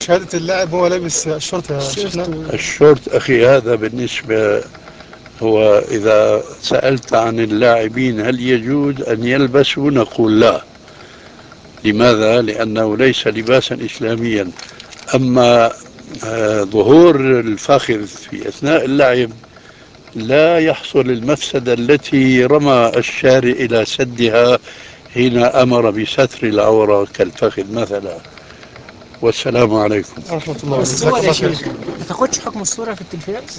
شهادة اللاعب هو لابس الشورت يا شيخنا؟ الشورت أخي هذا بالنسبة، هو إذا سألت عن اللاعبين هل يجوز أن يلبسوا نقول لا. لماذا؟ لأنه ليس لباسا إسلاميا. أما ظهور الفخذ في أثناء اللعب لا يحصل المفسدة التي رمى الشارع إلى سدها حين أمر بستر العورة كالفخذ مثلا. والسلام عليكم ورحمة الله والصور وبركاته. يا الله خير. شيخ ما تاخدش حكم الصورة في التلفاز؟